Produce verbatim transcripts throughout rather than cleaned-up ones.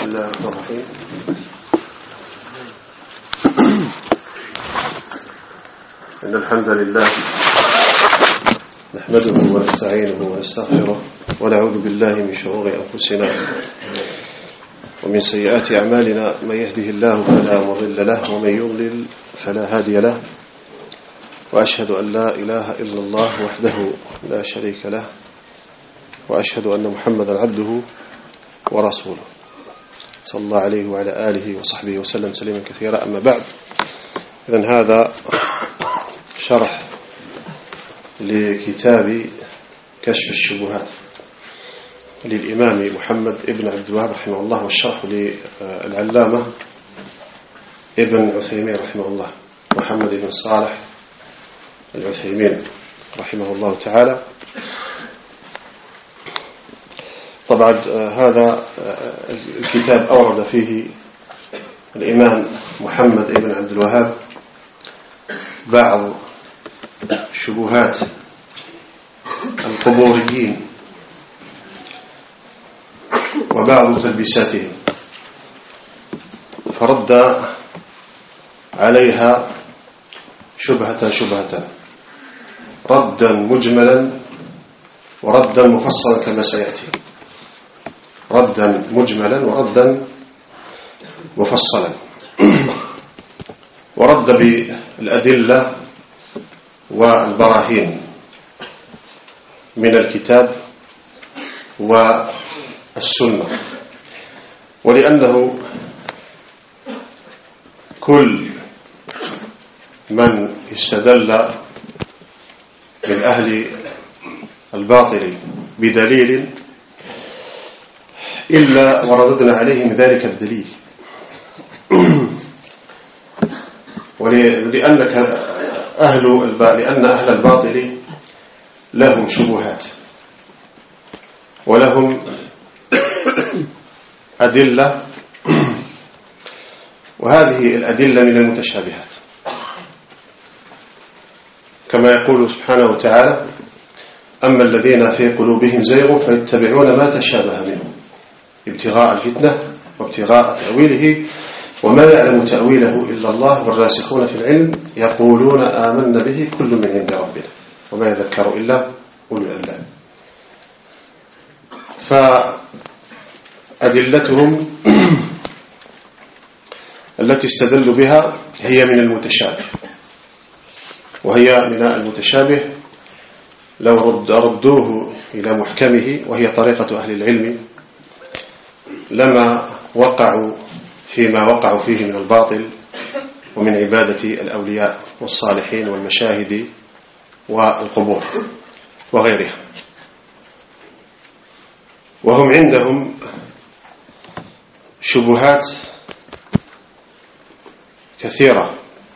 بسم الله الرحمن الرحيم. إن الحمد لله نحمده ونستعينه ونستغفره ونعوذ بالله من شرور أنفسنا ومن سيئات أعمالنا. من يهده الله فلا مضل له ومن يضلل فلا هادي له، وأشهد أن لا إله إلا الله وحده لا شريك له، وأشهد أن محمدا عبده ورسوله صلى الله عليه وعلى آله وصحبه وسلم سليما كثيرا. أما بعد، إذن هذا شرح لكتاب كشف الشبهات للإمام محمد ابن عبد الوهاب رحمه الله، والشرح للعلامة ابن عثيمين رحمه الله، محمد بن صالح العثيمين رحمه الله تعالى. طبعا هذا الكتاب أورد فيه الإمام محمد بن عبد الوهاب بعض شبهات القبوريين وبعض تلبيساتهم، فرد عليها شبهة شبهة، ردا مجملا وردا مفصلا كما سيأتي، ردا مجملا وردا مفصلا. ورد بالأدلة والبراهين من الكتاب والسنة، ولأنه كل من استدل من أهل الباطل بدليل إلا ورددنا عليهم ذلك الدليل، ولأنك أهل لأن أهل الباطل لهم شبهات ولهم أدلة، وهذه الأدلة من المتشابهات، كما يقول سبحانه وتعالى: أما الذين في قلوبهم زيغ فيتبعون ما تشابه منه ابتغاء الفتنة وابتغاء تأويله وما يعلم تأويله إلا الله والراسخون في العلم يقولون آمنا به كل من عند ربنا وما يذكر إلا أولو الألباب. فأدلتهم التي استدلوا بها هي من المتشابه، وهي من المتشابه لو رد ردوه إلى محكمه، وهي طريقة أهل العلم، لما وقعوا فيما وقعوا فيه من الباطل ومن عبادة الأولياء والصالحين والمشاهد والقبور وغيرها. وهم عندهم شبهات كثيرة،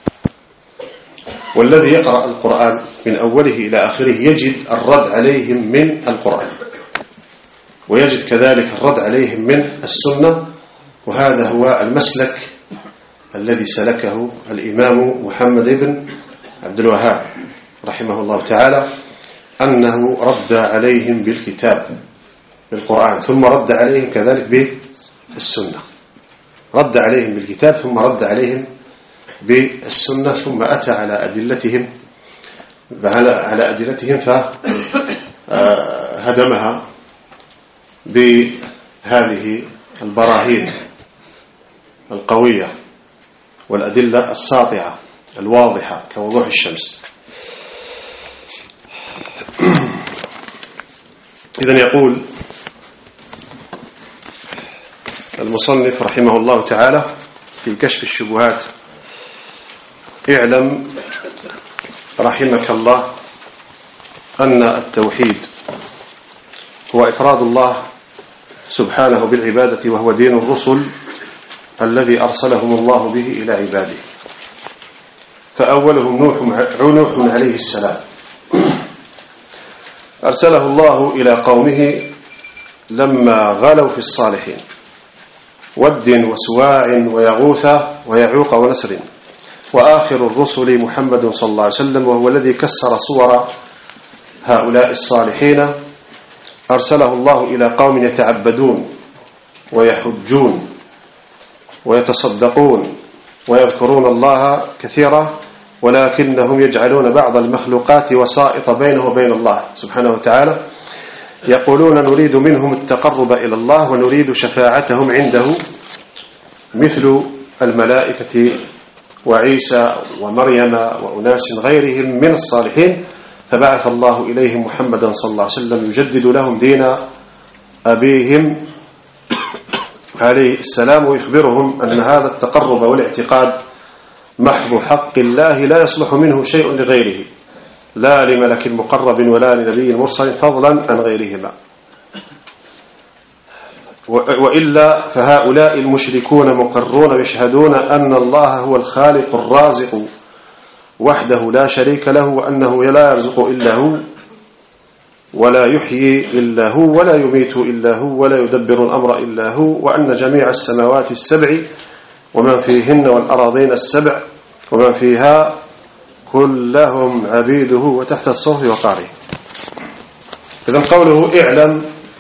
والذي يقرأ القرآن من أوله إلى آخره يجد الرد عليهم من القرآن، ويجد كذلك الرد عليهم من السنة. وهذا هو المسلك الذي سلكه الإمام محمد بن عبد الوهاب رحمه الله تعالى، أنه رد عليهم بالكتاب بالقرآن، ثم رد عليهم كذلك بالسنة، رد عليهم بالكتاب ثم رد عليهم بالسنة، ثم أتى على أدلتهم على أدلتهم فهدمها بهذه البراهين القوية والأدلة الساطعة الواضحة كوضوح الشمس. إذن يقول المصنف رحمه الله تعالى في كشف الشبهات: اعلم رحمك الله أن التوحيد هو إفراد الله سبحانه بالعبادة، وهو دين الرسل الذي أرسلهم الله به إلى عباده. فأولهم نوح نوح عليه السلام، أرسله الله إلى قومه لما غلوا في الصالحين، ود وسواع ويغوث ويعوق ونسر. وآخر الرسل محمد صلى الله عليه وسلم، وهو الذي كسر صور هؤلاء الصالحين، أرسله الله إلى قوم يتعبدون ويحجون ويتصدقون ويذكرون الله كثيرا، ولكنهم يجعلون بعض المخلوقات وسائط بينه وبين الله سبحانه وتعالى. يقولون نريد منهم التقرب إلى الله ونريد شفاعتهم عنده مثل الملائكة وعيسى ومريم وأناس غيرهم من الصالحين. فبعث الله إليهم محمدا صلى الله عليه وسلم يجدد لهم دين أبيهم عليه السلام، ويخبرهم أن هذا التقرب والاعتقاد محض حق الله لا يصلح منه شيء لغيره، لا لملك مقرب ولا لنبي مرسل فضلا عن غيرهما. وإلا فهؤلاء المشركون مقرون يشهدون أن الله هو الخالق الرازق وحده لا شريك له، وأنه لا يرزق إلا هو ولا يحيي إلا هو ولا يميت إلا هو ولا يدبر الأمر إلا هو، وأن جميع السماوات السبع ومن فيهن والأراضين السبع ومن فيها كلهم عبيده وتحت الصوف وقاره. إذن قوله اعلم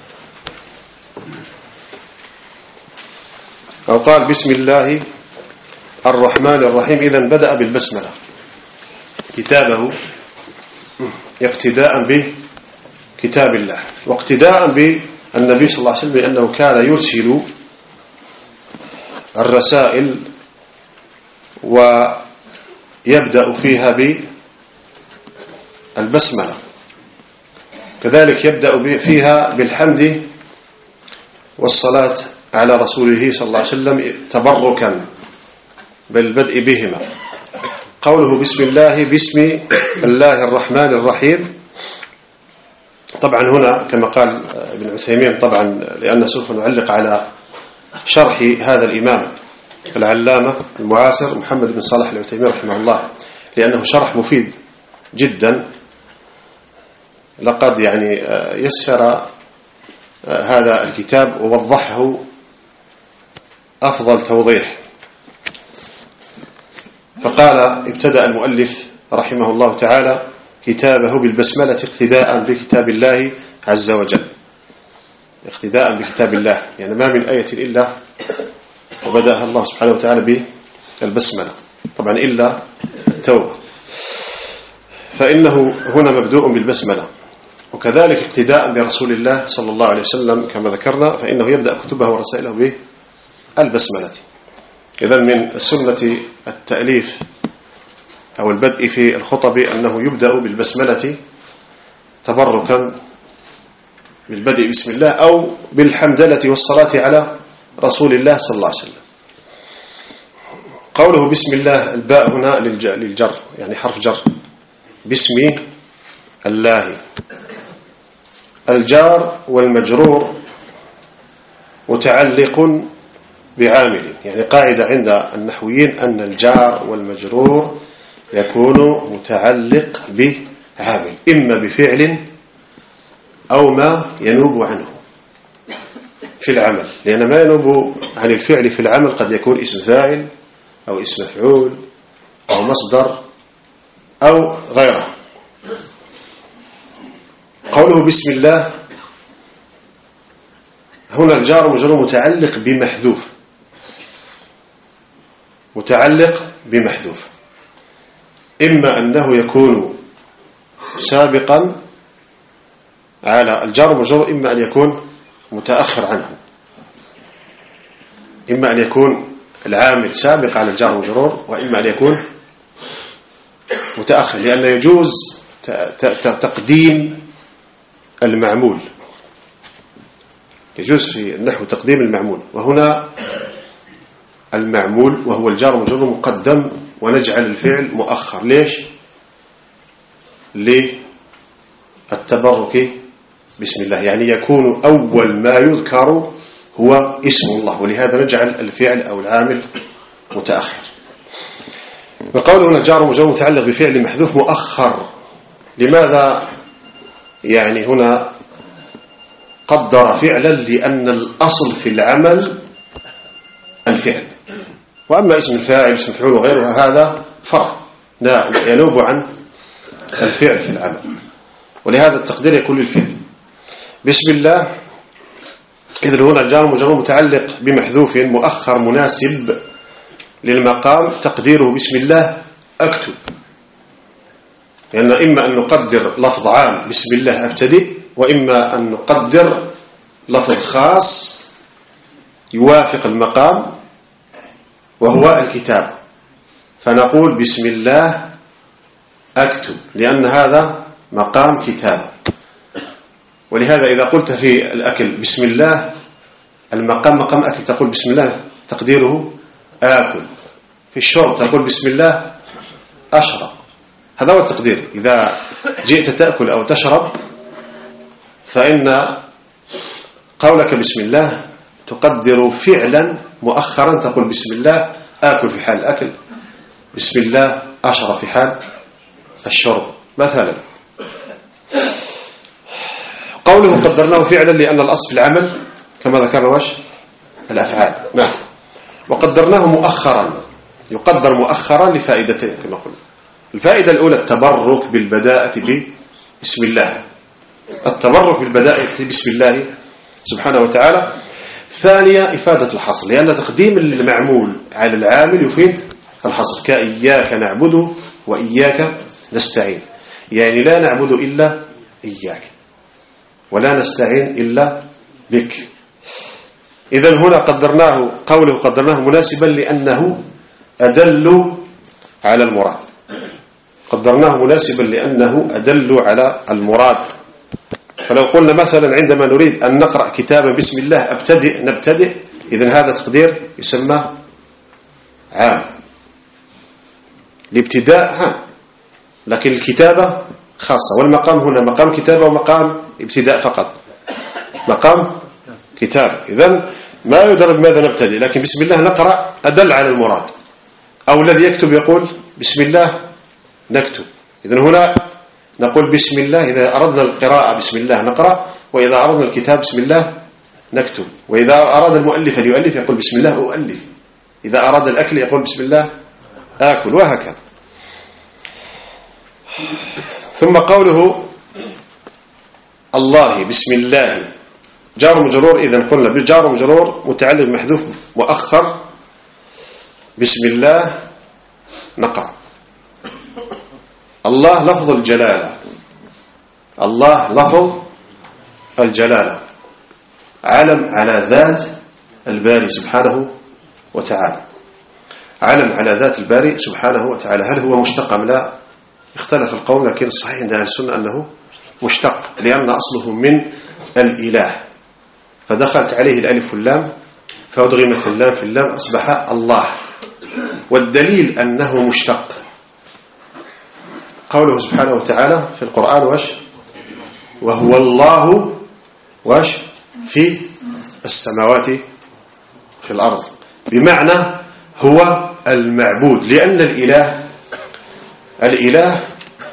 أو قال بسم الله الرحمن الرحيم، إذن بدأ بالبسملة كتابه اقتداء بكتاب الله واقتداء بالنبي صلى الله عليه وسلم، لأنه كان يرسل الرسائل ويبدأ فيها بالبسملة، كذلك يبدأ فيها بالحمد والصلاة على رسوله صلى الله عليه وسلم تبركا بالبدء بهما. قوله بسم الله بسم الله الرحمن الرحيم، طبعا هنا كما قال ابن عثيمين، طبعا لأن سوف نعلق على شرح هذا الإمام العلامة المعاصر محمد بن صالح العثيمين رحمه الله، لأنه شرح مفيد جدا، لقد يعني يسر هذا الكتاب ووضحه أفضل توضيح. فقال ابتدأ المؤلف رحمه الله تعالى كتابه بالبسملة اقتداء بكتاب الله عز وجل، اقتداء بكتاب الله، يعني ما من آية إلا وبدأها الله سبحانه وتعالى بالبسملة، طبعا إلا التوبة، فإنه هنا مبدوء بالبسملة. وكذلك اقتداء برسول الله صلى الله عليه وسلم كما ذكرنا، فإنه يبدأ كتبه ورسائله بالبسملة. إذن من سنة التأليف أو البدء في الخطب أنه يبدأ بالبسملة تبركا بالبدء بسم الله أو بالحمدلة والصلاة على رسول الله صلى الله عليه وسلم. قوله بسم الله، الباء هنا للجر، يعني حرف جر، بسم الله. الجار والمجرور متعلق بعامل، يعني قاعدة عند النحويين أن الجار والمجرور يكون متعلق بعامل، إما بفعل أو ما ينوب عنه في العمل، لأن ما ينوب عن الفعل في العمل قد يكون اسم فاعل أو اسم مفعول أو مصدر أو غيره. قوله بسم الله هنا الجار والمجرور متعلق بمحذوف، متعلق بمحذوف، إما أنه يكون سابقا على الجار والمجرور، إما أن يكون متأخر عنه، إما أن يكون العامل سابق على الجار والمجرور، وإما أن يكون متأخر، لأن يجوز تقديم المعمول، يجوز في النحو تقديم المعمول، وهنا المعمول وهو الجار والمجرور مقدم ونجعل الفعل مؤخر. ليش؟ للتبرك بسم الله، يعني يكون أول ما يذكر هو اسم الله، ولهذا نجعل الفعل أو العامل متأخر. وقوله هنا الجار والمجرور متعلق بفعل محذوف مؤخر، لماذا يعني هنا قدر فعلا؟ لأن الأصل في العمل الفعل، وأما اسم الفاعل اسم الفعول وغيرها هذا فرع لا ينوب عن الفعل في العمل، ولهذا التقدير يكون للفعل. بسم الله إذن هنا الجار والمجرور متعلق بمحذوف مؤخر مناسب للمقام تقديره بسم الله أكتب، لأن يعني إما أن نقدر لفظ عام بسم الله أبتدئ، وإما أن نقدر لفظ خاص يوافق المقام وهو الكتاب، فنقول بسم الله أكتب لأن هذا مقام كتاب. ولهذا إذا قلت في الأكل بسم الله المقام مقام أكل تقول بسم الله تقديره آكل. في الشرب تقول بسم الله أشرب. هذا هو التقدير. إذا جئت تأكل أو تشرب فإن قولك بسم الله تقدر فعلا مؤخرا تقول بسم الله آكل في حال الأكل، بسم الله أشرب في حال الشرب مثلا. قوله قدرناه فعلا لأن الأصل في العمل كما ذكرنا وش الأفعال. نعم. وقدرناه مؤخرا، يقدر مؤخرا لفائدتين كما قلنا. الفائدة الأولى التبرك بالبداءة بسم الله، التبرك بالبداءة بسم الله سبحانه وتعالى. ثانية إفادة الحصر، لأن تقديم المعمول على العامل يفيد الحصر، كإياك نعبد وإياك نستعين، يعني لا نعبد إلا إياك ولا نستعين إلا بك. إذن هنا قدرناه، قوله قدرناه مناسبا لأنه أدل على المراد، قدرناه مناسبا لأنه أدل على المراد. فلو قلنا مثلا عندما نريد أن نقرأ كتابا بسم الله أبتدئ نبتدئ، إذن هذا تقدير يسمى عام، الابتداء عام، لكن الكتابة خاصة. والمقام هنا مقام كتابة ومقام ابتداء فقط، مقام كتابة. إذن ما يدرك ماذا نبتدئ، لكن بسم الله نقرأ أدل على المراد. أو الذي يكتب يقول بسم الله نكتب. إذن هنا نقول بسم الله إذا أردنا القراءة بسم الله نقرأ، وإذا أردنا الكتاب بسم الله نكتب. وإذا أراد المؤلف أن يؤلف يقول بسم الله أؤلف، إذا أراد الأكل يقول بسم الله آكل، وهكذا. ثم قوله الله بسم الله جار مجرور. إذن قلنا بجار مجرور متعلق محذوف مؤخر بسم الله نقرأ. الله لفظ الجلالة، الله لفظ الجلالة علم على ذات الباري سبحانه وتعالى، علم على ذات الباري سبحانه وتعالى. هل هو مشتق أم لا؟ اختلف القول، لكن الصحيح عند أهل السنة أنه مشتق، لأن أصله من الإله، فدخلت عليه الألف واللام فأدغمت اللام في اللام أصبح الله. والدليل أنه مشتق قوله سبحانه وتعالى في القرآن وش وهو الله وش في السماوات في الأرض، بمعنى هو المعبود، لأن الإله الإله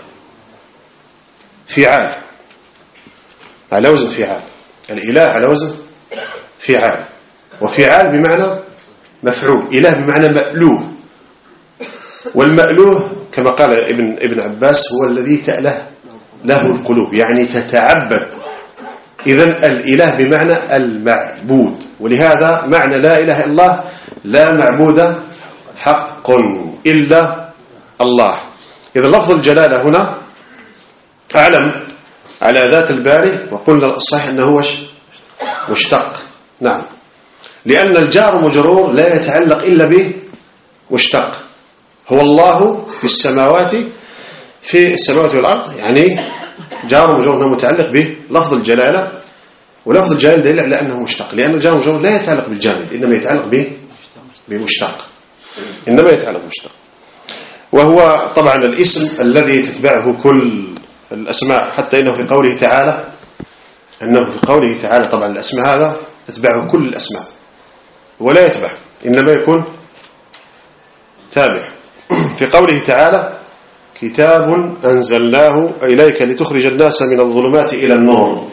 فعال على وزن فعال، الإله على وزن فعال، وفعال بمعنى مفعول، إله بمعنى مألوه. والمألوه كما قال ابن ابن عباس هو الذي تأله له القلوب، يعني تتعبد. إذن الإله بمعنى المعبود، ولهذا معنى لا إله إلا الله لا معبود حق إلا الله. إذا لفظ الجلالة هنا أعلم على ذات الباري، وقلنا الصحيح أنه هو مشتق. نعم، لأن الجار مجرور لا يتعلق إلا به مشتق. هو الله في السماوات في السماوات والأرض، يعني جار مجرور متعلق به لفظ الجلالة، ولفظ الجلالة دليل على أنه مشتق، لأن الجار مجرور لا يتعلق بالجامد، إنما يتعلق به بمشتق، إنما يتعلق بمشتق. وهو طبعا الاسم الذي تتبعه كل الأسماء، حتى إنه في قوله تعالى أنه في قوله تعالى طبعا الأسماء هذا تتبعه كل الأسماء ولا يتبع، إنما يكون تابع. في قوله تعالى كتاب أنزلناه إليك لتخرج الناس من الظلمات إلى النور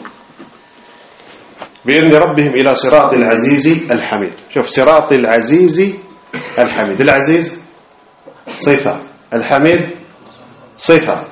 بإذن ربهم إلى صراط العزيز الحميد. شوف، صراط العزيز الحميد، العزيز صفة، الحميد صفة.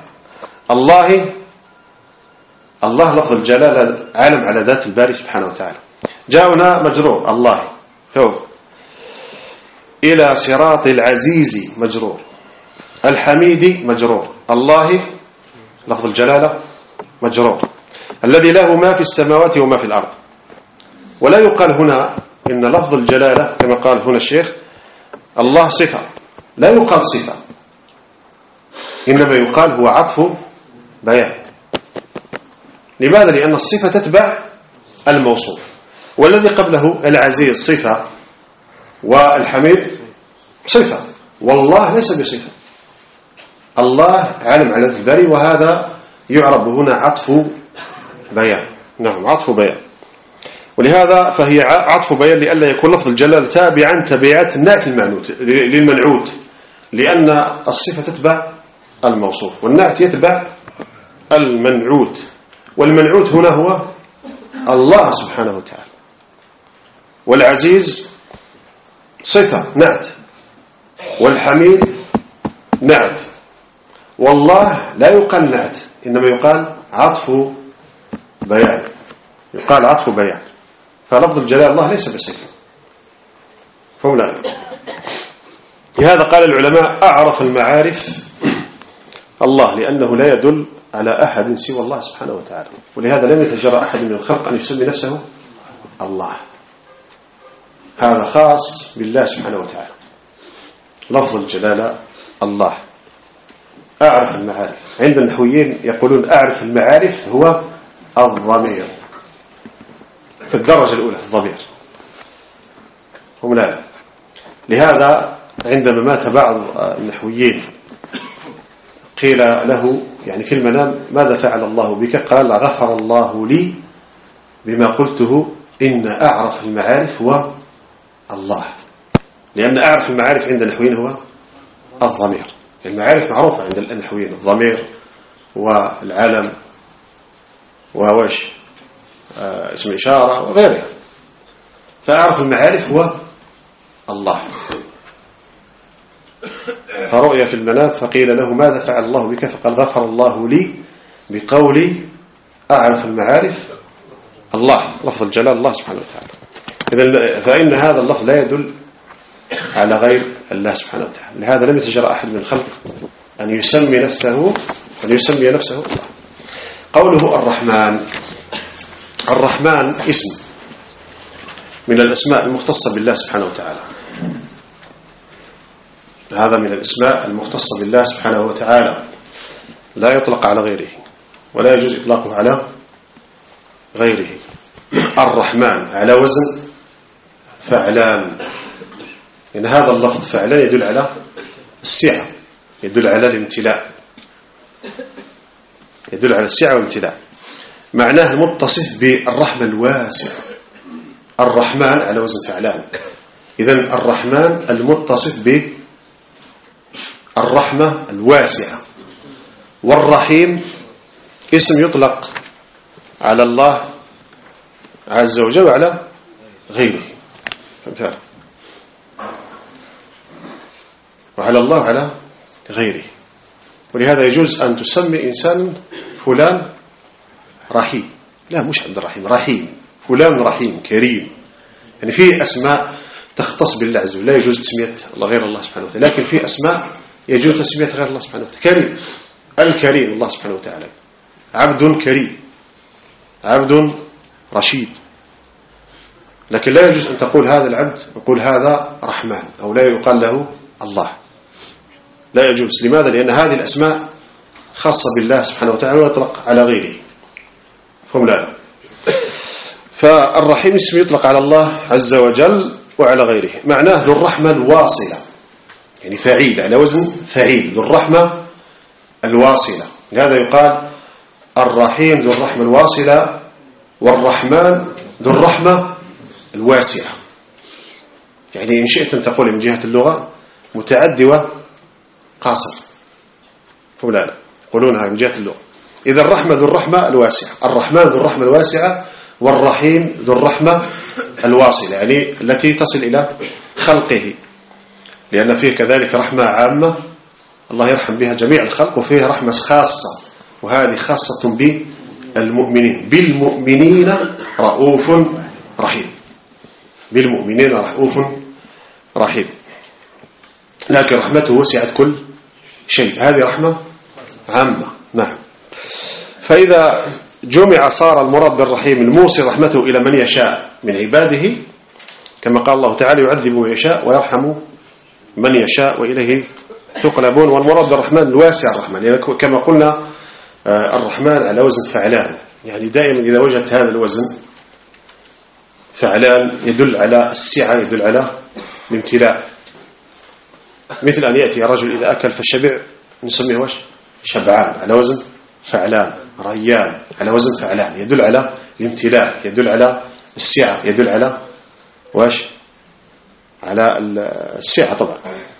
الله الله لفظ الجلالة علم على ذات الباري سبحانه وتعالى، جاءنا مجرور الله. شوف إلى صراط العزيز مجرور، الحميد مجرور، الله لفظ الجلالة مجرور، الذي له ما في السماوات وما في الأرض. ولا يقال هنا إن لفظ الجلالة كما قال هنا الشيخ الله صفة، لا يقال صفة، إنما يقال هو عطف بيان. لماذا؟ لأن الصفة تتبع الموصوف، والذي قبله العزيز صفة والحميد صفة، والله ليس بصفة. الله عالم على الباري، وهذا يعرب هنا عطف بيان. نعم عطف بيان، ولهذا فهي عطف بيان لئلا يكون لفظ الجلالة تابعا تبعات النعت المعنوت للمنعوت، لأن الصفة تتبع الموصوف والنعت يتبع المنعوت، والمنعوت هنا هو الله سبحانه وتعالى. والعزيز صفة نعت، والحميد نعت، والله لا يقال نعت، إنما يقال عطف بيان، يقال عطف بيان. فلفظ الجلال الله ليس بصفة، فولا. لهذا قال العلماء أعرف المعارف الله، لأنه لا يدل على أحد سوى الله سبحانه وتعالى، ولهذا لم يتجرأ أحد من الخلق أن يسمي نفسه الله، هذا خاص بالله سبحانه وتعالى. لفظ الجلالة الله. أعرف المعارف، عند النحويين يقولون أعرف المعارف هو الضمير في الدرجة الأولى، الضمير هم لا. لهذا عندما مات بعض النحويين قيل له يعني في المنام ماذا فعل الله بك؟ قال غفر الله لي بما قلته إن أعرف المعارف هو الله، لأن أعرف المعارف عند النحويين هو الضمير. المعارف معروفة عند النحويين، الضمير والعلم ووش آه اسم إشارة وغيرها، فأعرف المعارف هو الله. فرؤيا في المنام فقيل له ماذا فعل الله بك؟ فقال غفر الله لي بقولي أعرف المعارف الله، لفظ الجلال الله سبحانه وتعالى. إذن فإن هذا اللفظ لا يدل على غير الله سبحانه وتعالى، لهذا لم يتجرأ أحد من الخلق أن يسمي نفسه أن يسمي نفسه الله. قوله الرحمن، الرحمن اسم من الأسماء المختصة بالله سبحانه وتعالى، هذا من الأسماء المختصة بالله سبحانه وتعالى، لا يطلق على غيره ولا يجوز إطلاقه على غيره. الرحمن على وزن فعلان، إن هذا اللفظ فعلان يدل على السعة، يدل على الامتلاء، يدل على السعة والامتلاء. معناه المتصف بالرحمة الواسعة، الرحمن على وزن فعلان، إذن الرحمن المتصف بالرحمة الواسعة. والرحيم اسم يطلق على الله عز وجل وعلى غيره، فهمت؟ وعلى الله على غيره. ولهذا يجوز أن تسمي إنسان فلان رحيم، لا مش عبد الرحيم، رحيم، فلان رحيم كريم، يعني في أسماء تختص بالله عز وجل لا يجوز تسمية الله غير الله سبحانه وتعالى، لكن في أسماء يجوز تسمية غير الله سبحانه وتعالى. كريم، الكريم الله سبحانه وتعالى، عبد كريم، عبد رشيد، لكن لا يجوز أن تقول هذا العبد نقول هذا رحمن، أو لا يقال له الله، لا يجوز. لماذا؟ لأن هذه الأسماء خاصة بالله سبحانه وتعالى ويطلق على غيره، هم لا. فالرحيم اسم يطلق على الله عز وجل وعلى غيره. معناه ذو الرحمة الواصلة، يعني فعيل على وزن فعيل، ذو الرحمة الواصلة. لهذا يقال الرحيم ذو الرحمة الواصلة، والرحمن ذو الرحمة الواسعة. يعني إن شئت أن تقول من جهة اللغة متعدي وقاصر، فلا يقولونها من جهة اللغة. إذا الرحمة ذو الرحمة الواسعة، الرحمن ذو الرحمة الواسعة، والرحيم ذو الرحمة الواصلة، يعني التي تصل إلى خلقه، لأن فيه كذلك رحمة عامة الله يرحم بها جميع الخلق، وفيه رحمة خاصة، وهذه خاصة بالمؤمنين، بالمؤمنين رؤوف رحيم. بالمؤمنين رؤوف رحيم. لكن رحمته وسعت كل شيء، هذه رحمة عامة. نعم. فإذا جمع صار المراد بالرحيم الموصي رحمته إلى من يشاء من عباده، كما قال الله تعالى يعذب من يشاء ويرحم من يشاء وإليه تقلبون. والمراد بالرحمن الواسع الرحمن، يعني كما قلنا الرحمن على وزن فعلان، يعني دائما إذا وجدت هذا الوزن فعلان يدل على السعة، يدل على الامتلاء. مثل أن يأتي الرجل إذا أكل فشبع نسميه وش؟ شبعان، على وزن فعلان. ريان على وزن فعلان، يدل على الامتلاء، يدل على السعة، يدل على وش؟ على السعة طبعا.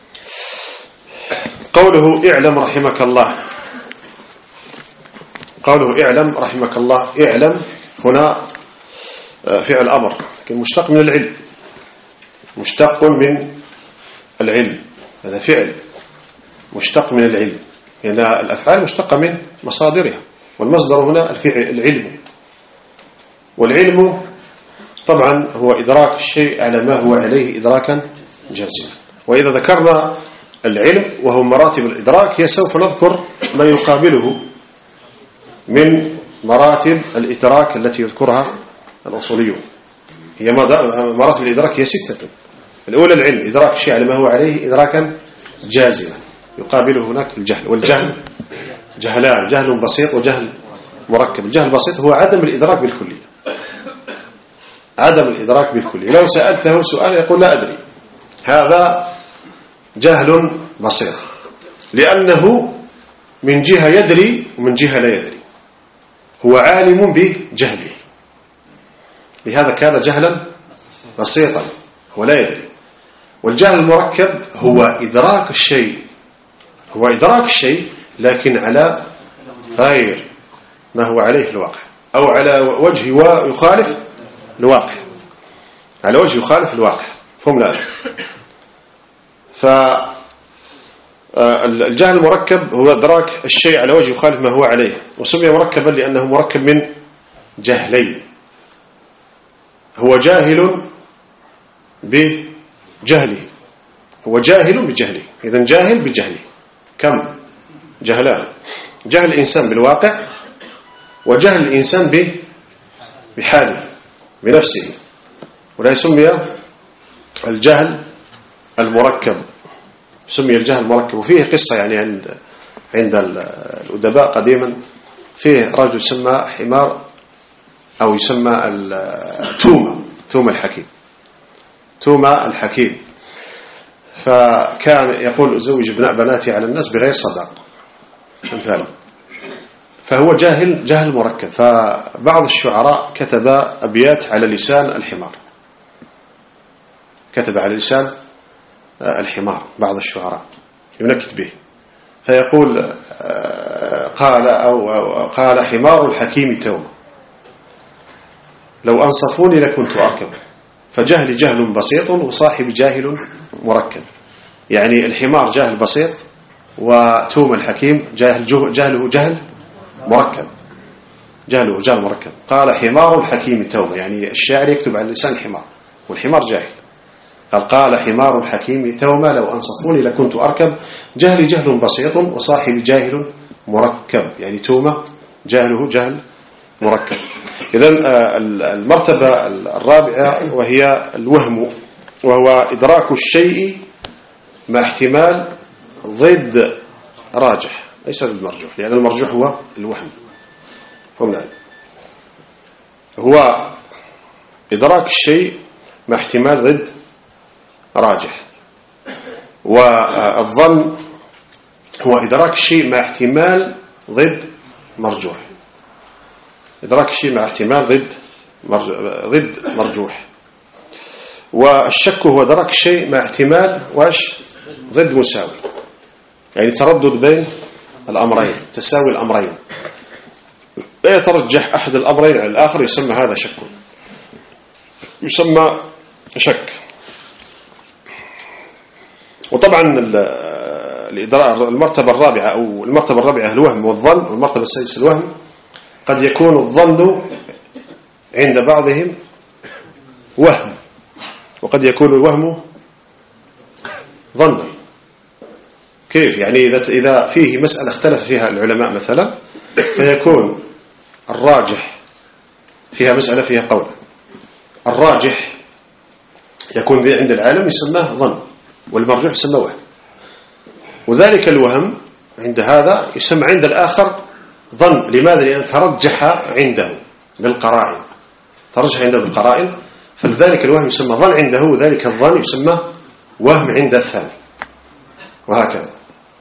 قوله اعلم رحمك الله، قوله اعلم رحمك الله، اعلم هنا فعل أمر لكن مشتق من العلم، مشتق من العلم، هذا فعل مشتق من العلم، لأن يعني الأفعال مشتقة من مصادرها، والمصدر هنا الفعل العلم. والعلم طبعا هو إدراك الشيء على ما هو عليه إدراكا جازما. وإذا ذكرنا العلم وهو مراتب الإدراك، هي سوف نذكر ما يقابله من مراتب الإدراك التي يذكرها الأصوليون. هي مراتب الإدراك هي ستة. الأولى العلم، إدراك الشيء على ما هو عليه إدراكا جازما، يقابله هناك الجهل. والجهل جهلان، جهل بسيط وجهل مركب. الجهل البسيط هو عدم الإدراك بالكلية، عدم الإدراك بالكلية. لو سألته سؤال يقول لا أدري، هذا جهل بسيط، لأنه من جهة يدري ومن جهة لا يدري، هو عالم بجهله، لهذا كان جهلا بسيطا ولا يدري. والجهل المركب هو إدراك الشيء، هو إدراك الشيء لكن على غير ما هو عليه في الواقع، أو على وجه يخالف الواقع، على وجه يخالف الواقع. فهم لا. فالجهل المركب هو إدراك الشيء على وجه يخالف ما هو عليه، وسمي مركبا لأنه مركب من جهلين. هو جاهل بجهله، هو جاهل بجهله، إذن جاهل بجهله. كم جهلان؟ جهل الإنسان بالواقع، وجهل الإنسان بحاله بنفسه، ولا يسمي الجهل المركب، سمي الجهل المركب. وفيه قصة يعني عند عند الأدباء قديما، فيه رجل يسمى حمار أو يسمى توما، توما الحكيم، توما الحكيم. فكان يقول أزوج ابناء بناتي على الناس بغير صداق، فهو جاهل جهل مركب. فبعض الشعراء كتب أبيات على لسان الحمار، كتب على لسان الحمار بعض الشعراء ينكت به، فيقول قال أو قال حمار الحكيم توما لو أنصفوني لكنت أركب، فجهل جهل بسيط وصاحب جاهل مركب. يعني الحمار جاهل بسيط، وتوما الحكيم جاهل جهله جهل مركب، جهله جهل مركب. قال حمار الحكيم توما، يعني الشاعر يكتب على لسان الحمار والحمار جاهل. قال قال حمار الحكيم توما لو أنصفوني لكنت أركب، جهل جهل بسيط وصاحب جاهل مركب، يعني توما جهله جهل مركب. إذن المرتبة الرابعة وهي الوهم، وهو إدراك الشيء مع احتمال ضد راجح، ليس ضد مرجوح، لأن المرجوح هو الوهم. فهمنا؟ هو إدراك الشيء مع احتمال ضد راجح. والظن هو إدراك الشيء مع احتمال ضد مرجوح، إدراك الشيء مع احتمال ضد ضد مرجوح. والشك هو إدراك الشيء مع احتمال واش ضد مساوي، يعني تردد بين الأمرين، تساوي الأمرين، لا يترجح أحد الأمرين على الآخر، يسمى هذا شك، يسمى شك. وطبعا المرتبة الرابعة أو المرتبة الرابعة الوهم والظن، والمرتبة السادسة الوهم. قد يكون الظن عند بعضهم وهم وقد يكون الوهم ظنا. كيف يعني؟ إذا فيه مسألة اختلف فيها العلماء مثلا، فيكون الراجح فيها مسألة فيها قول، الراجح يكون ذي عند العالم يسمى ظن، والمرجوح يسمى وهم. وذلك الوهم عند هذا يسمى عند الآخر ظن. لماذا؟ لأنه ترجح عنده بالقرائن، ترجح عنده بالقرائن، فلذلك الوهم يسمى ظن عنده، وذلك الظن يسمى وهم عند الثاني، وهكذا.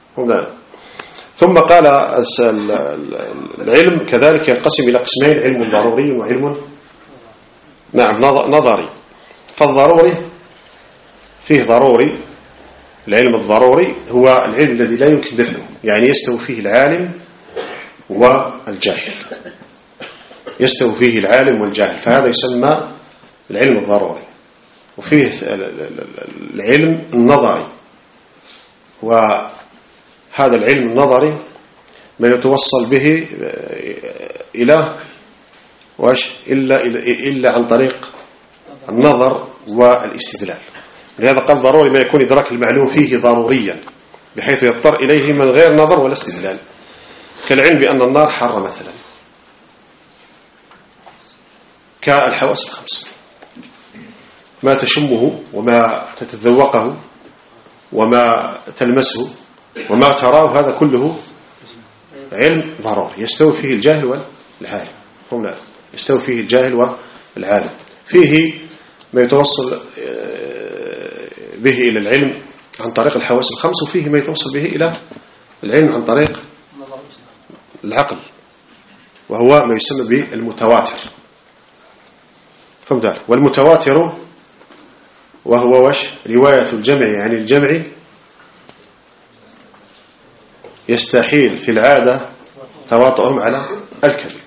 ثم قال العلم كذلك ينقسم إلى قسمين: علم ضروري وعلم نعم نظري. فالضروري فيه ضروري، العلم الضروري هو العلم الذي لا يمكن دفعه، يعني يستوي فيه العالم والجاهل، يستوي فيه العالم والجاهل، فهذا يسمى العلم الضروري. وفيه العلم النظري، وهذا العلم النظري ما يتوصل به إلى واش إلا إلا عن طريق النظر والاستدلال. لهذا قال ضروري ما يكون إدراك المعلوم فيه ضروريا بحيث يضطر إليه من غير نظر ولا استدلال، كالعلم بأن النار حارة مثلا، كالحواس الخمس، ما تشمه وما تتذوقه وما تلمسه وما تراه، هذا كله علم ضروري يستوي فيه الجاهل والعالم. هم يستوي فيه الجاهل والعالم. فيه ما يتوصل به إلى العلم عن طريق الحواس الخمس، وفيه ما يتوصل به إلى العلم عن طريق العقل، وهو ما يسمى بالمتواتر. فهمت؟ والمتواتر وهو وش رواية الجمع عن الجمع يستحيل في العادة تواطؤهم على الكذب.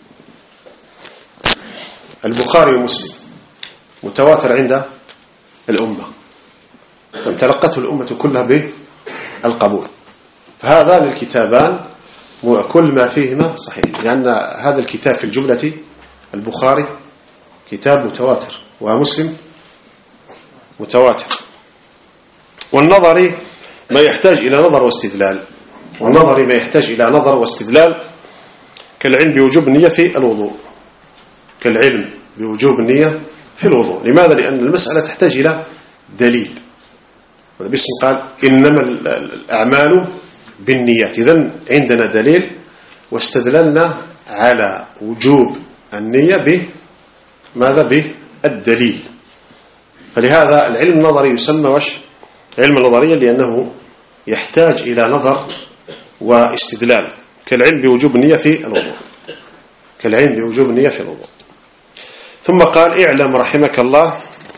البخاري ومسلم متواتر عند الأمة، تلقته الأمة كلها بالقبول، فهذا للكتابان كل ما فيهما صحيح، لأن هذا الكتاب في الجملة البخاري كتاب متواتر، ومسلم متواتر. والنظري ما يحتاج إلى نظر واستدلال، والنظري ما يحتاج إلى نظر واستدلال، كالعلم بوجوب النية في الوضوء، كالعلم بوجوب النية في الوضوء. لماذا؟ لأن المسألة تحتاج إلى دليل، والنبي قال إنما الأعمال بالنيات. إذن عندنا دليل واستدللنا على وجوب النية بماذا؟ بالدليل. فلهذا العلم النظري يسمى وش علم النظرية، لأنه يحتاج إلى نظر واستدلال، كالعلم بوجوب النية في الوضوء، كالعلم بوجوب النية في الوضوء. ثم قال اعلم رحمك الله،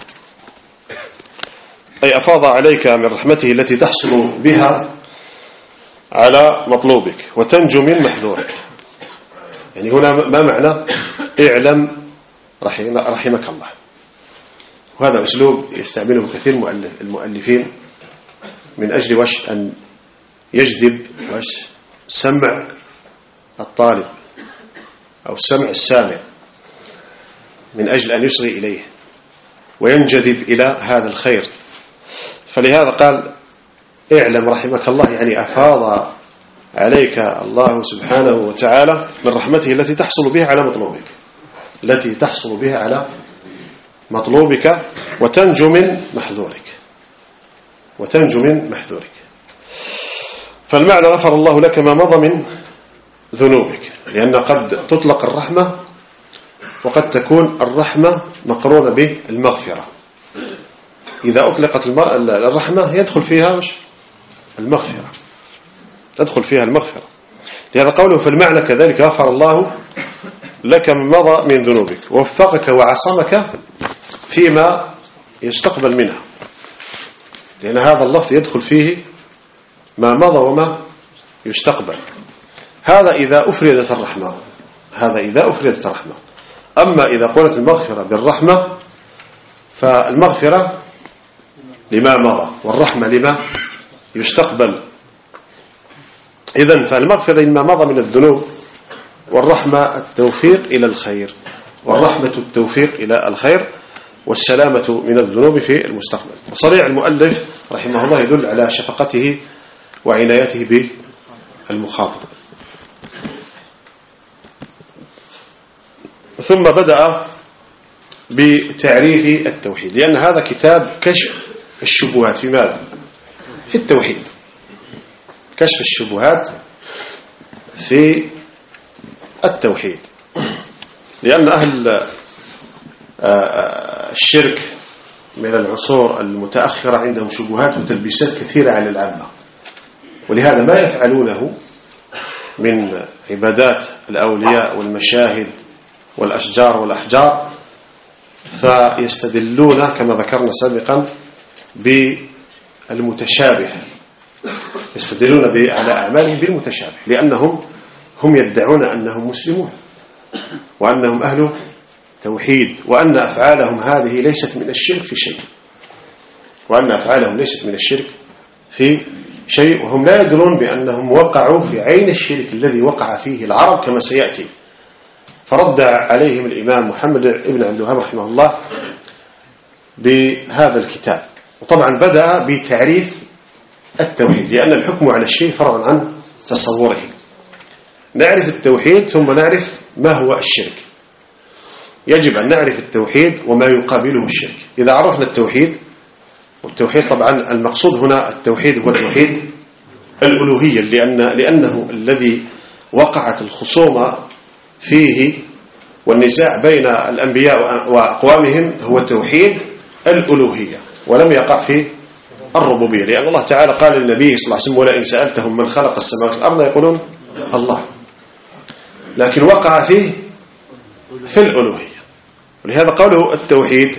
أي أفاض عليك من رحمته التي تحصل بها على مطلوبك وتنجو من محذورك. يعني هنا ما معنى اعلم رحمك الله؟ وهذا أسلوب يستعمله كثير المؤلفين من أجل وش أن يجذب وش سمع الطالب أو سمع السامع، من أجل أن يصغي إليه وينجذب إلى هذا الخير. فلهذا قال اعلم رحمك الله، يعني أفاض عليك الله سبحانه وتعالى من رحمته التي تحصل بها على مطلوبك، التي تحصل بها على مطلوبك وتنجو من محذورك، وتنجو من محذورك. فالمعنى غفر الله لك ما مضى من ذنوبك، لأن قد تطلق الرحمة وقد تكون الرحمة مقرونة بالمغفرة. إذا أطلقت الرحمة يدخل فيها وش المغفرة، تدخل فيها المغفرة. لهذا قوله في المعنى كذلك غفر الله لك ما مضى من ذنوبك، ووفقك وعصمك فيما يستقبل منها، لأن هذا اللفظ يدخل فيه ما مضى وما يستقبل. هذا إذا أفردت الرحمة، هذا إذا أفردت الرحمة. أما إذا قلت المغفرة بالرحمة، فالمغفرة لما مضى والرحمة لما يستقبل. إذن فالمغفرة لما مضى من الذنوب، والرحمة التوفيق إلى الخير، والرحمة التوفيق إلى الخير. والسلامة من الذنوب في المستقبل. وصريع المؤلف رحمه الله يدل على شفقته وعنايته بالمخاطب. ثم بدأ بتعريف التوحيد، لأن هذا كتاب كشف الشبهات في ماذا؟ في التوحيد. كشف الشبهات في التوحيد، لأن أهل الشرك من العصور المتأخرة عندهم شبهات وتلبيسات كثيرة على العامة، ولهذا ما يفعلونه من عبادات الأولياء والمشاهد والأشجار والأحجار فيستدلون كما ذكرنا سابقا بالمتشابه، يستدلون على أعمالهم بالمتشابه، لأنهم هم يدعون أنهم مسلمون وأنهم أهل توحيد، وأن أفعالهم هذه ليست من الشرك في شيء، وأن أفعالهم ليست من الشرك في شيء، وهم لا يدرون بأنهم وقعوا في عين الشرك الذي وقع فيه العرب كما سيأتي. فرد عليهم الإمام محمد بن عبد الوهاب رحمه الله بهذا الكتاب. وطبعا بدأ بتعريف التوحيد، لأن الحكم على الشيء فرع عن تصوره. نعرف التوحيد ثم نعرف ما هو الشرك. يجب أن نعرف التوحيد وما يقابله الشرك. إذا عرفنا التوحيد، والتوحيد طبعا المقصود هنا التوحيد هو توحيد الألوهية، لأن لأنه الذي وقعت الخصومة فيه والنزاع بين الأنبياء وأقوامهم هو توحيد الألوهية، ولم يقع فيه الربوبية، لأن الله تعالى قال للنبي صلى الله عليه وسلم: ولئن سألتهم من خلق السماوات والأرض يقولون الله. لكن وقع فيه في الألوهية، ولهذا قوله التوحيد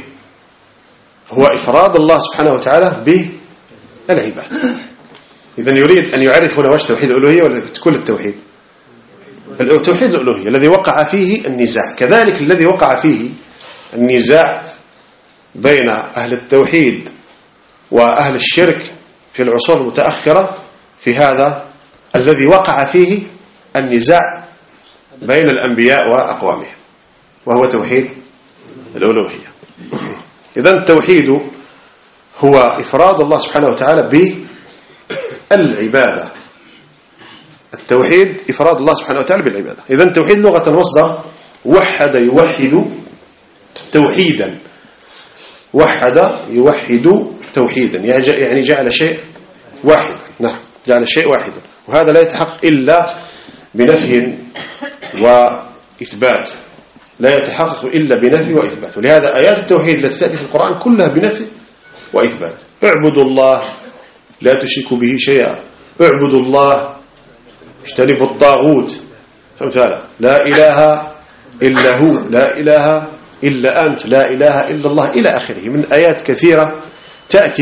هو إفراد الله سبحانه وتعالى بالعباد. إذن يريد أن يعرف لنا وش توحيد الألوهية ولا كل التوحيد؟ التوحيد الألوهية الذي وقع فيه النزاع، كذلك الذي وقع فيه النزاع بين أهل التوحيد وأهل الشرك في العصور المتأخرة، في هذا الذي وقع فيه النزاع بين الأنبياء وأقوامهم، وهو توحيد الألوهية. إذن التوحيد هو إفراد الله سبحانه وتعالى بالعبادة. التوحيد إفراد الله سبحانه وتعالى بالعبادة. إذن التوحيد لغة مصدر وحد يوحد توحيدا، وحد يوحد توحيدا، يعني جعل شيء واحد. نعم، جعل شيء واحدا، وهذا لا يتحقق إلا بنفي وإثبات، لا يتحقق إلا بنفي وإثبات. ولهذا آيات التوحيد التي تأتي في القرآن كلها بنفي وإثبات. اعبدوا الله لا تشركوا به شيئا، اعبدوا الله اجتنبوا الطاغوت، فهمت؟ لا إله إلا هو، لا إله إلا أنت، لا إله إلا الله، إلى آخره من آيات كثيرة تأتي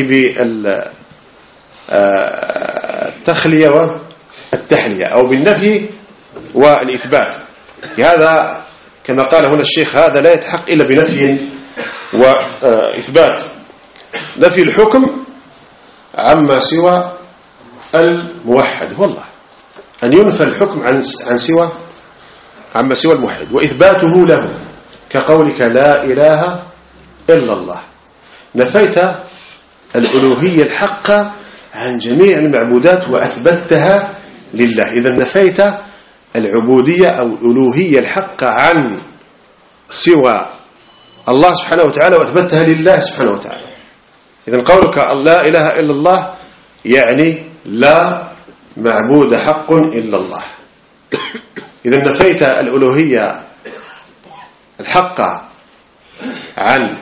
بالتخلية والتحلية أو بالنفي والإثبات. لهذا كما قال هنا الشيخ هذا لا يتحقق إلا بنفي وإثبات. نفي الحكم عما سوى الموحد، والله أن ينفى الحكم عن عن سوى عما سوى الموحد، وإثباته له كقولك لا إله إلا الله، نفيت الألوهية الحقة عن جميع المعبودات وأثبتها لله. إذا نفيت العبودية أو الألوهية الحقة عن سوى الله سبحانه وتعالى وأثبتها لله سبحانه وتعالى. إذا قولك لا إله إلا الله يعني لا معبود حق إلا الله. إذا نفيت الألوهية الحقة عن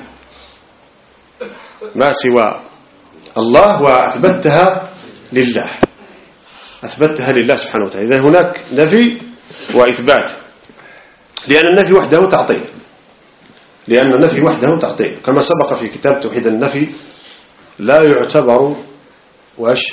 ما سوى الله وأثبتها لله، أثبتها لله سبحانه وتعالى. إذا هناك نفي وإثبات، لأن النفي وحده تعطيل، لأن النفي وحده تعطيل كما سبق في كتاب توحيد. النفي لا يعتبر وش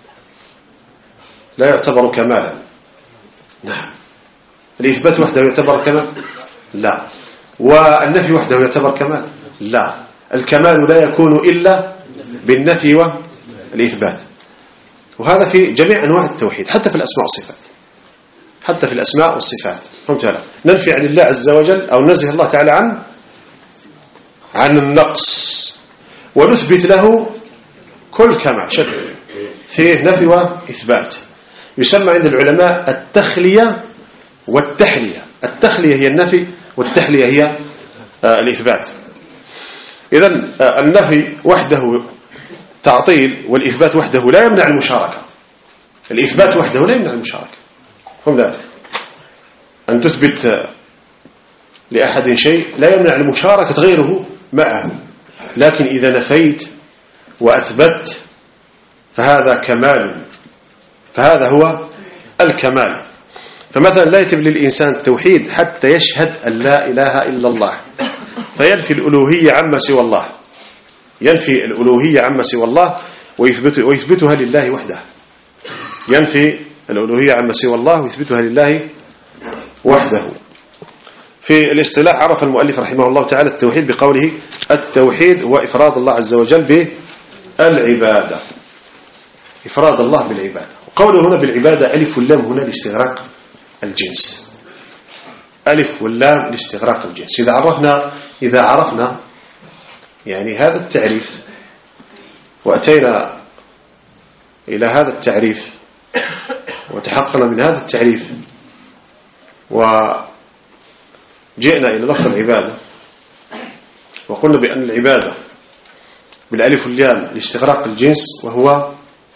لا يعتبر كمالا. نعم، الإثبات وحده يعتبر كمال؟ لا. والنفي وحده يعتبر كمال؟ لا. الكمال لا يكون إلا بالنفي والإثبات، وهذا في جميع أنواع التوحيد، حتى في الأسماء والصفات، حتى في الأسماء والصفات. فهمت؟ ننفي عن الله عز وجل أو نزه الله تعالى عن عن النقص ونثبت له كل كمال. شك فيه نفي وإثبات، يسمى عند العلماء التخلية والتحلية. التخلية هي النفي والتحلية هي الإثبات. إذن النفي وحده تعطيل، والإثبات وحده لا يمنع المشاركة. الإثبات وحده لا يمنع المشاركة. هم ذلك أن تثبت لأحد شيء لا يمنع المشاركة غيره معه، لكن إذا نفيت وأثبت فهذا كمال، فهذا هو الكمال. فمثلا لا يتم للإنسان التوحيد حتى يشهد أن لا إله إلا الله، فينفي الألوهية عما سوى الله، ينفي الألوهية عما سوى الله ويثبت ويثبتها لله وحده. ينفي الألوهية عما سوى الله ويثبتها لله وحده. في الاصطلاح عرف المؤلف رحمه الله تعالى التوحيد بقوله التوحيد هو إفراد الله عز وجل بالعبادة، إفراد الله بالعبادة. وقوله هنا بالعبادة ألف واللام هنا لاستغراق الجنس، ألف واللام لاستغراق الجنس. إذا عرفنا إذا عرفنا يعني هذا التعريف وأتينا إلى هذا التعريف وتحققنا من هذا التعريف وجئنا إلى لفظ العبادة وقلنا بأن العبادة بالألف واللام لاستغراق الجنس، وهو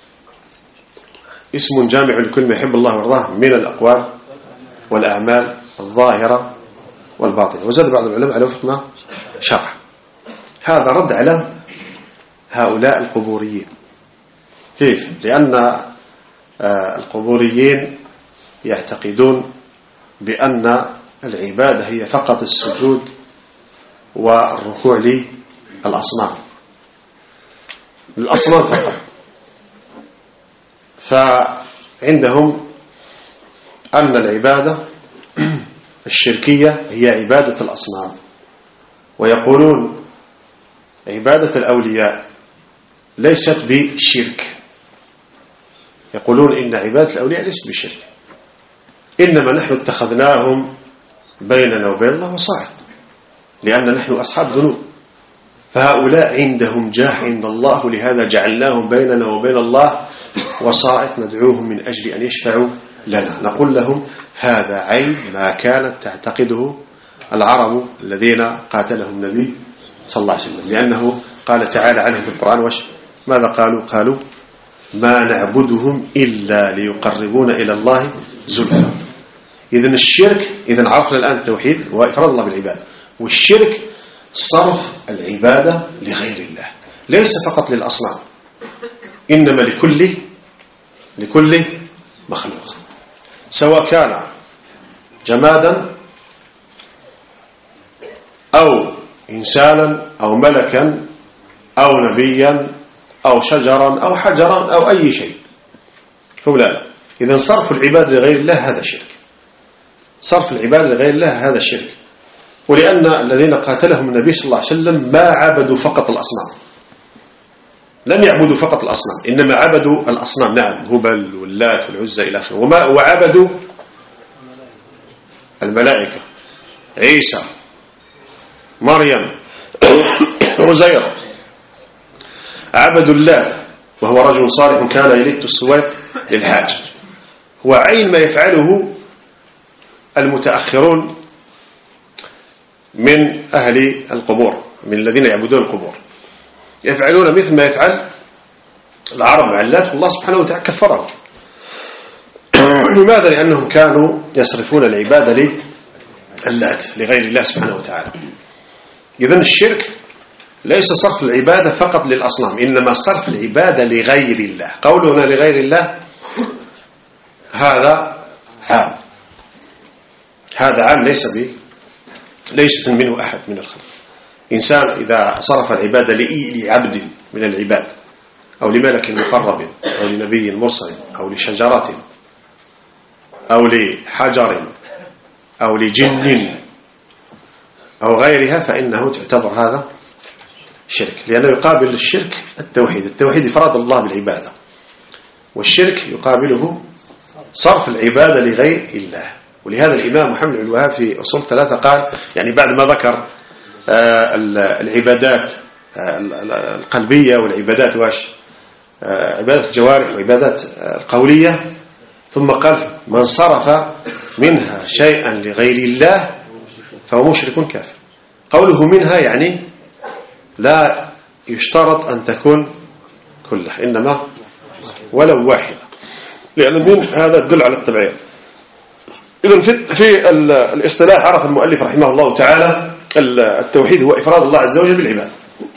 اسم جامع لكل ما يحب الله ويرضاه من الأقوال والأعمال الظاهرة والباطنة. وزاد بعض العلماء على وفق ما شرح. هذا رد على هؤلاء القبوريين. كيف؟ لأن القبوريين يعتقدون بأن العبادة هي فقط السجود والركوع للأصنام، للأصنام فقط. فعندهم أن العبادة الشركية هي عبادة الأصنام، ويقولون عبادة الأولياء ليست بشرك. يقولون إن عبادة الأولياء ليست بشرك، إنما نحن اتخذناهم بيننا وبين الله وصاعد، لأن نحن أصحاب ذنوب، فهؤلاء عندهم جاه عند الله، لهذا جعلناهم بيننا وبين الله وصاعد ندعوهم من أجل أن يشفعوا لنا. نقول لهم هذا عين ما كانت تعتقده العرب الذين قاتلهم النبي صلى الله عليه وسلم، لأنه قال تعالى عنه في القرآن وش ماذا قالوا؟ قالوا ما نعبدهم إلا ليقربون إلى الله زلفى. إذن الشرك، إذن عرفنا الآن التوحيد وإفراد الله بالعبادة، والشرك صرف العبادة لغير الله، ليس فقط للأصنام، إنما لكل لكل مخلوق، سواء كان جمادا أو إنسانا أو ملكا أو نبيا أو شجرا أو حجرا أو أي شيء. فلا لا. إذن صرف العبادة لغير الله هذا شرك، صرف العبادة لغير الله هذا شرك. ولأن الذين قاتلهم النبي صلى الله عليه وسلم ما عبدوا فقط الأصنام، لم يعبدوا فقط الأصنام، إنما عبدوا الأصنام، نعم، هبل واللات والعزى إلى آخره، وما وعبدوا الملائكة، عيسى، مريم، عزير، عبدوا اللات وهو رجل صالح كان يلت السواق للحاج. هو عين ما يفعله المتأخرون من أهل القبور، من الذين يعبدون القبور، يفعلون مثل ما يفعل العرب مع اللات، والله سبحانه وتعالى كفرهم. لماذا؟ لأنهم كانوا يصرفون العبادة للات لغير الله سبحانه وتعالى. إذن الشرك ليس صرف العبادة فقط للأصنام، إنما صرف العبادة لغير الله. قولنا لغير الله هذا عام، هذا عام ليس به ليس منه أحد من الخلق. إنسان إذا صرف العبادة لعبد من العباد أو لملك مقرب أو لنبي مرسل أو لشجرة أو لحجر أو لجن أو غيرها، فإنه تعتبر هذا شرك، لأنه يقابل الشرك التوحيد. التوحيد إفراد الله بالعبادة، والشرك يقابله صرف العبادة لغير الله. ولهذا الإمام محمد بن الوهاب في أصول ثلاثة قال، يعني بعد ما ذكر العبادات القلبية والعبادات واش عبادات الجوارح وعبادات القولية، ثم قال من صرف منها شيئا لغير الله فهو مشرك كافر. قوله منها يعني لا يشترط أن تكون كلها، إنما ولو واحدة، لأن من هذا يدل على التبعية. إذن في الاصطلاح عرف المؤلف رحمه الله تعالى التوحيد هو إفراد الله عز وجل بالعبادة،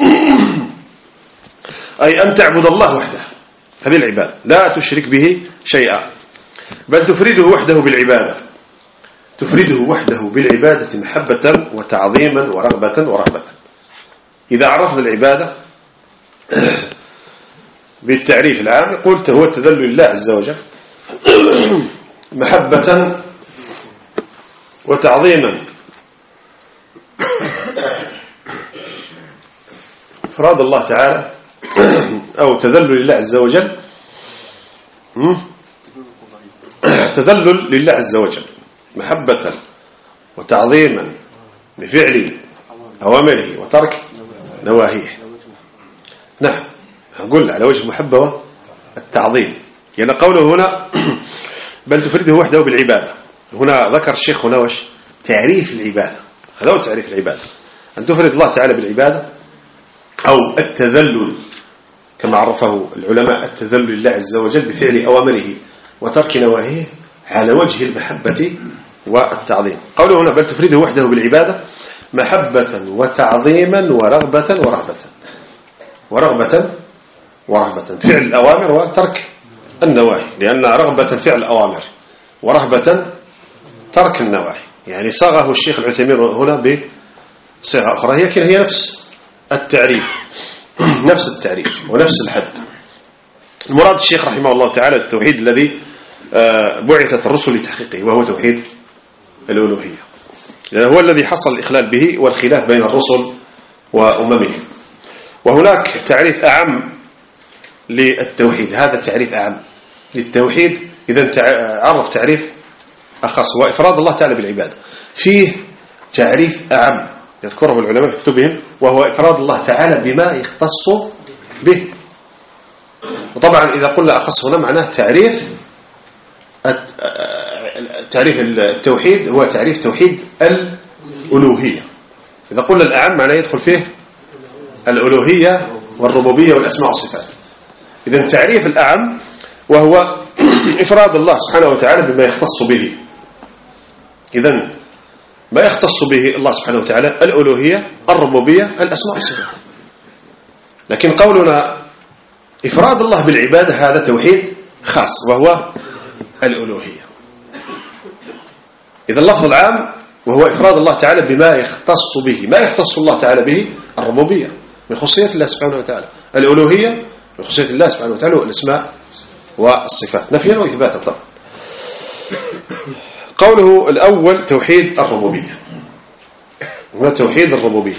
أي أن تعبد الله وحده، هذه العبادة لا تشرك به شيئا، بل تفرده وحده بالعبادة، تفرده وحده بالعبادة محبة وتعظيما ورغبة ورهبة. إذا عرفنا العبادة بالتعريف العام قلت هو التذلل لله عز وجل محبة وتعظيما، إفراد الله تعالى أو تذلل لله عز وجل، تذلل لله عز وجل محبة وتعظيما لفعل أوامره وترك نواهيه. نعم، هنقول على وجه المحبة والتعظيم، يعني قوله هنا بل تفرده وحده بالعبادة. هنا ذكر الشيخ هنا وش تعريف العبادة، هذا هو تعريف العبادة، أن تفرد الله تعالى بالعبادة أو التذلل كما عرفه العلماء، التذلل لله عز وجل بفعل أوامره وترك نواهيه على وجه المحبة والتعظيم. قوله هنا بل تفرده وحده بالعبادة محبة وتعظيما ورغبة ورهبة، ورغبة ورهبة فعل الأوامر وترك النواهي، لأن رغبة فعل الأوامر ورهبة ترك النواهي، يعني صاغه الشيخ العثيمين هنا بصيغة أخرى، لكن هي نفس التعريف نفس التعريف ونفس الحد. المراد الشيخ رحمه الله تعالى التوحيد الذي بعثت الرسل لتحقيقه، وهو توحيد الألوهية، لأنه هو الذي حصل الإخلال به والخلاف بين الرسل وأممهم. وهناك تعريف أعم للتوحيد، هذا تعريف أعم للتوحيد، إذن عرف تعريف أخص وإفراد الله تعالى بالعبادة. فيه تعريف أعم يذكره العلماء في كتبهم، وهو إفراد الله تعالى بما يختص به. وطبعا إذا قلنا أخص هنا معناه تعريف تعريف التوحيد هو تعريف توحيد الألوهية. إذا قلنا الأعم معناه يدخل فيه الألوهية والربوبية والأسماء والصفات. إذن تعريف الأعم وهو إفراد الله سبحانه وتعالى بما يختص به. إذن ما يختص به الله سبحانه وتعالى الألوهية الربوبية الأسماء والصفات. لكن قولنا إفراد الله بالعبادة هذا توحيد خاص وهو الألوهية. إذا اللفظ العام وهو إفراد الله تعالى بما يختص به، ما يختص الله تعالى به الربوبية من خصوصية الله سبحانه وتعالى، الألوهية من خصوصية الله سبحانه وتعالى والأسماء والصفات نفيا وإثباتا. طبعا قوله الأول توحيد الربوبية، هنا توحيد الربوبية.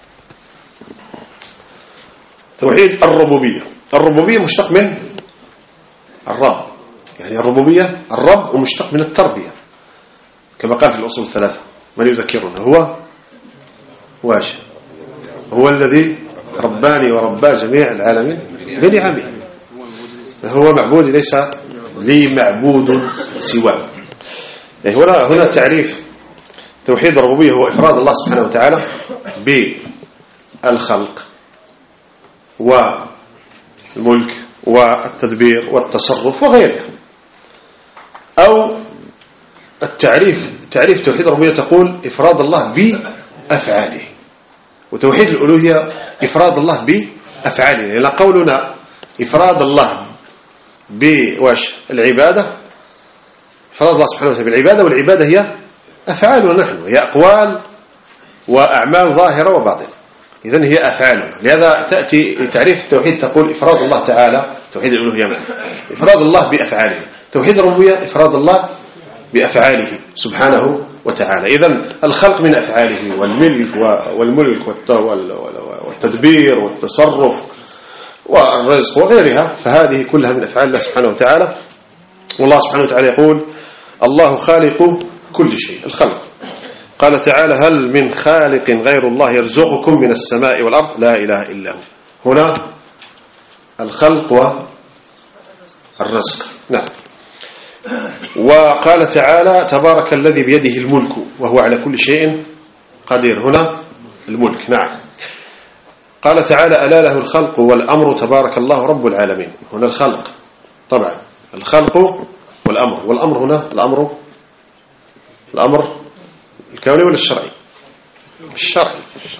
توحيد الربوبية، الربوبية مشتق من الرب، يعني الربوبية الرب ومشتق من التربية كما قال في الأصول الثلاثة. من يذكرنا هو واش هو الذي رباني وربى جميع العالمين بنعمه، هو معبود ليس لي معبود سواه. هنا هنا تعريف توحيد الربوبية هو إفراد الله سبحانه وتعالى بالخلق والملك والتدبير والتصرف وغيرها. أو التعريف تعريف توحيد الربوبية تقول إفراد الله بأفعاله، وتوحيد الألوهية إفراد الله بأفعاله. لأن قولنا إفراد الله بواش العبادة، إفراد الله سبحانه وتعالى بالعبادة، والعبادة هي أفعالنا نحن، هي أقوال وأعمال ظاهرة وباطنة، إذن هي أفعالنا. لهذا تأتي تعريف التوحيد تقول إفراد الله تعالى توحيد الألوهية معنا إفراد الله بأفعاله، توحيد الربوبية إفراد الله بأفعاله سبحانه وتعالى. إذن الخلق من أفعاله والملك والملك والتدبير والتصرف والرزق وغيرها، فهذه كلها من أفعال الله سبحانه وتعالى. والله سبحانه وتعالى يقول الله خالق كل شيء، الخلق. قال تعالى هل من خالق غير الله يرزقكم من السماء والأرض لا إله إلا هو. هنا الخلق والرزق. نعم. وقال تعالى تبارك الذي بيده الملك وهو على كل شيء قدير. هنا الملك. نعم. قال تعالى ألا له الخلق والأمر تبارك الله رب العالمين. هنا الخلق طبعا الخلق والأمر. والأمر هنا الأمر الأمر الكوني ولا الشرعي؟ الشرعي.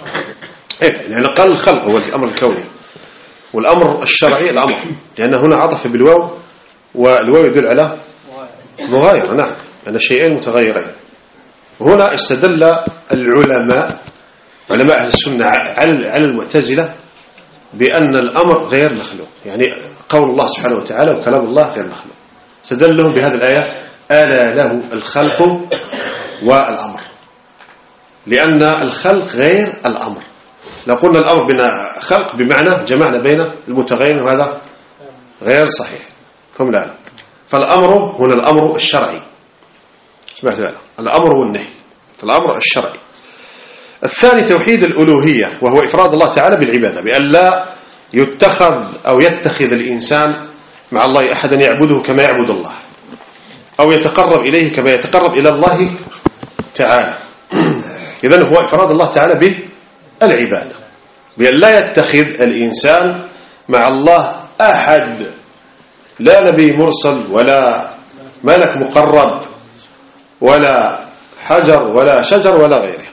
يعني قال الخلق هو الأمر الكوني والأمر الشرعي الأمر، لأن هنا عطف بالواو والواو يدل على مغايرة. نعم أن شيئين متغيرين. هنا استدل العلماء علماء أهل السنة على المعتزلة بأن الأمر غير مخلوق، يعني قول الله سبحانه وتعالى وكلام الله غير مخلوق. استدل لهم بهذه الآية ألا له الخلق والأمر، لأن الخلق غير الأمر. لو قلنا الأمر بنا خلق بمعنى جمعنا بين المتغيرين وهذا غير صحيح. فهم لا لا. فالأمر هنا الأمر الشرعي. سمعت لا الأمر والنهي. فالأمر الشرعي. الثاني توحيد الألوهية وهو إفراد الله تعالى بالعبادة، بأن لا يتخذ أو يتخذ الإنسان مع الله أحدا يعبده كما يعبد الله أو يتقرب إليه كما يتقرب إلى الله تعالى. إذن هو إفراد الله تعالى بالعبادة، بأن لا يتخذ الإنسان مع الله أحد، لا نبي مرسل ولا ملك مقرب ولا حجر ولا شجر ولا غيره،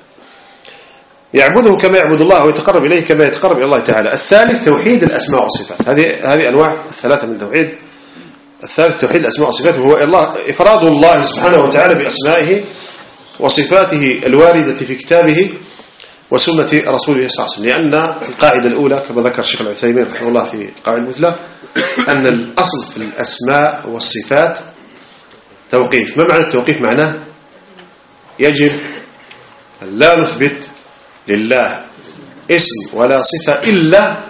يعبده كما يعبد الله ويتقرب إليه كما يتقرب إلى الله تعالى. الثالث توحيد الأسماء والصفات. هذه هذه أنواع الثلاثة من توحيد. الثالث توحيد الأسماء والصفات وهو الله إفراد الله سبحانه وتعالى بأسمائه وصفاته الواردة في كتابه وسنة رسوله صلى الله عليه وسلم. لأن القاعدة الأولى كما ذكر الشيخ العثيمين رحمه الله في القاعدة المثلى أن الأصل في الأسماء والصفات توقيف. ما معنى التوقيف؟ معناه يجب أن لا نثبت لله اسم ولا صفة إلا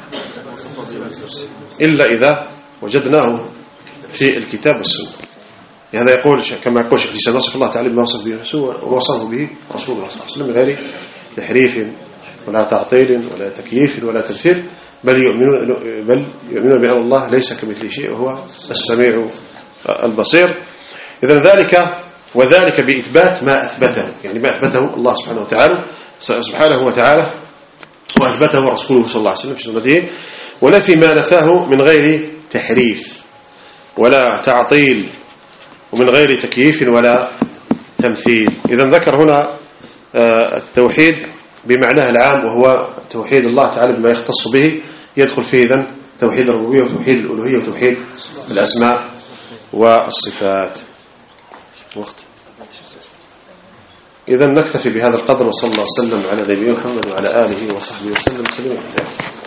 إلا إذا وجدناه في الكتاب والسنة. لهذا يقول كما يقول شيخ الإسلام نصف الله تعالى بما وصف به ووصفه به رسول الله صلى الله عليه وسلم من غير تحريف ولا تعطيل ولا تكييف ولا تمثيل، بل يؤمنون بل يؤمنون بأن الله ليس كمثله شيء وهو السميع البصير. إذن ذلك وذلك بإثبات ما أثبته، يعني ما أثبته الله سبحانه وتعالى سبحانه وتعالى وأثبته رسوله صلى الله عليه وسلم في سنته، ونفي ما نفاه من غير تحريف ولا تعطيل ومن غير تكييف ولا تمثيل. إذن ذكر هنا التوحيد بمعناه العام وهو توحيد الله تعالى بما يختص به، يدخل فيه إذن توحيد الربوبية وتوحيد الألوهية وتوحيد الأسماء والصفات. وقت إذن نكتفي بهذا القدر، وصلى الله وسلم على نبينا محمد وعلى آله وصحبه وسلم.